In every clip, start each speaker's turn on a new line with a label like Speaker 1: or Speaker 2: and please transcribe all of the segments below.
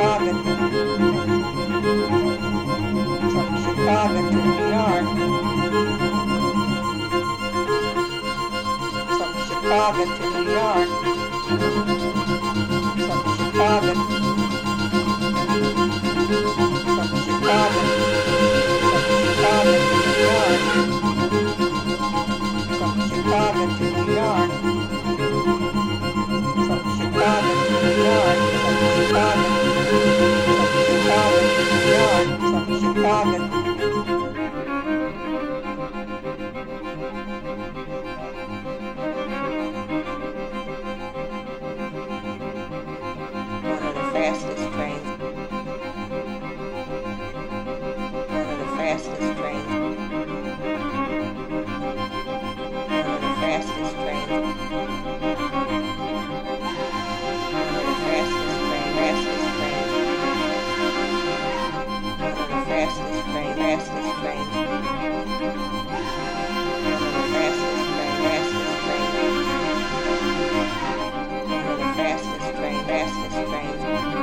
Speaker 1: Chicago to New York, from Chicago to New York, from Chicago, from Chicago, from Chicago to New York, from Chicago to New York, from Chicago to New York, from Chicago, from Chicago to New York, from Chicago. One of the fastest trains. One of the fastest trains. One of the fastest trains. One of the fastest train, fastest train. One of the fastest train, fastest train. One of the fastest train, fastest train. One of the fastest train, fastest train.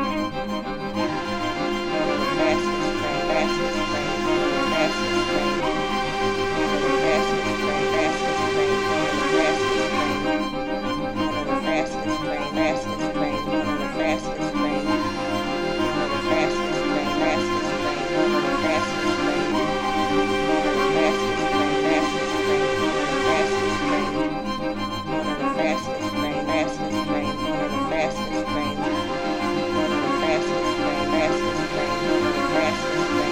Speaker 1: One of the fastest train, fastest train. One of the fastest train. One of the fastest train, fastest train. One of the fastest train. One of the fastest train, fastest train. One of the fastest train. One of the fastest train, fastest train. One of the fastest train. One of the fastest train, fastest train. One of the fastest train. One of the fastest train, fastest train. One of the fastest train. One of the fastest train, fastest train. One of the fastest train.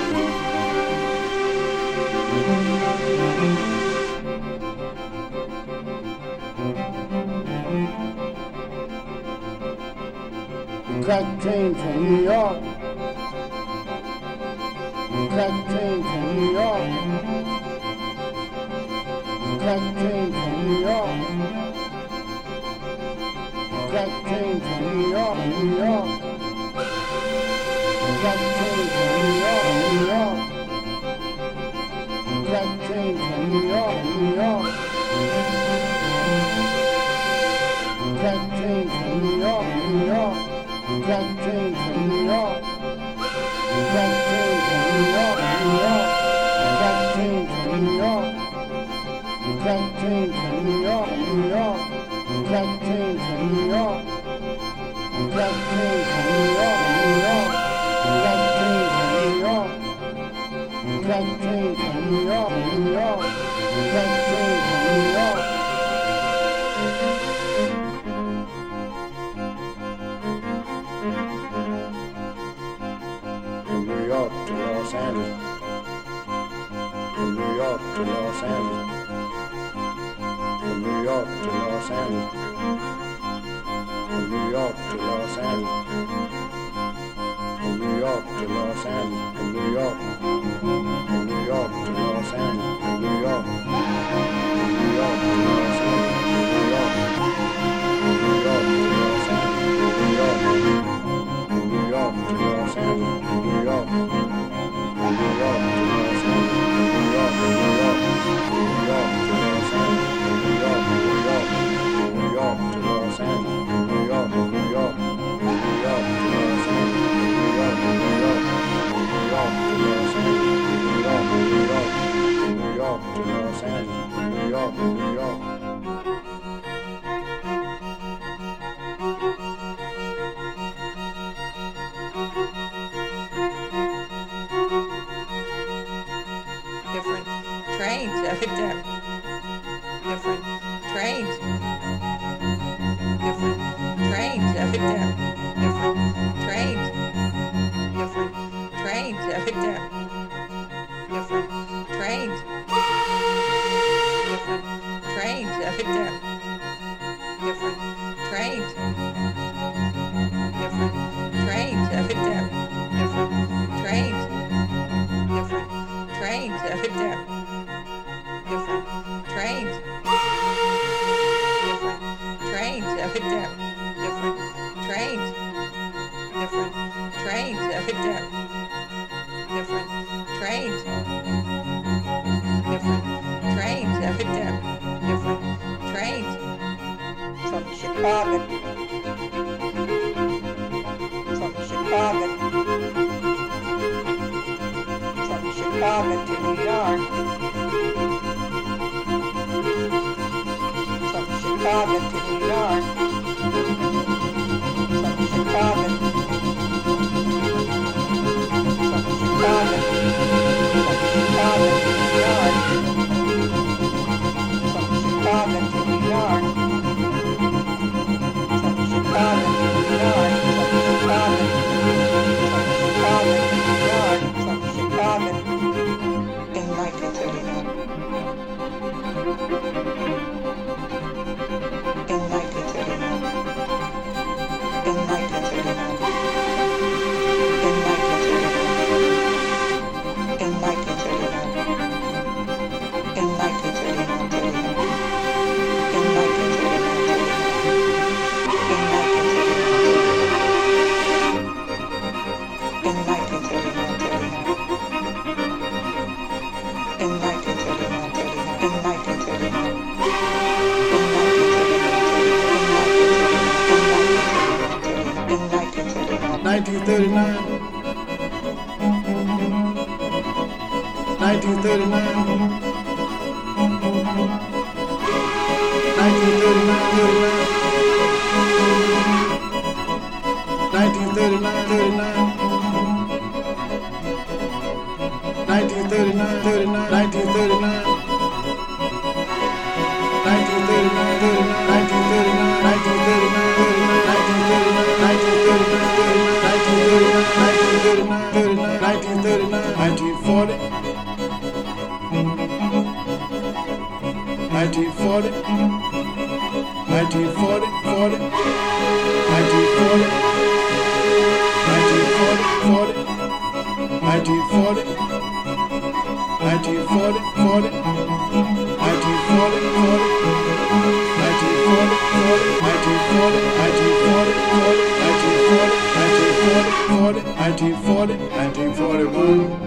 Speaker 2: Crack train from New York. Crack train from New York. Crack train from New York. Crack train from New York, New York. Crack train from New York, New York. Crack train from New York, New York. Crack train from New York, New York. Crack train from New York. Crack train from New York, New York. Crack train from New York. Crack train from New York, New York. Crack train from New York. Crack train from New York, New York. Crack train from New York. Crack train from New York, New York. Crack train from New York. From New York to Los Angeles. From New York to Los Angeles. From New York to Los Angeles. From New York to Los Angeles. From New York to Los Angeles. From New York. From New York to Los Angeles. From New York. From New York to Los Angeles. From New York. From New York to Los Angeles. From New York. From New York to Los Angeles. From New York. From New York to Los Angeles. From New York. From New York. From New York to Los Angeles. From New York. From New York. From New York to Los Angeles. From New York. From New York. From New York to Los Angeles. From New York. From New York. From New York to Los Angeles. From New York. From New York. From New York to Los Angeles. From New York. From New York.
Speaker 1: Different trains, evidently. Different trains. Different trains, evidently. Different trains. Different trains, evidently. Different trains. Different trains, evidently. Different trains. Different trains, evidently. Different trains. Different trains, evidently. Different trains. Different trains, evidently. Different trains. Different trains, evidently. Different trains. Different trains, evidently. Different trains. From Chicago. From Chicago. Chicago to New York. From Chicago to New York. From Chicago. From Chicago. From Chicago to New York. From Chicago to New York. From Chicago to New York. From Chicago. From Chicago in 1939. In 1939. In 1939. In 1939. In 1939. In 1939. In
Speaker 2: 1941.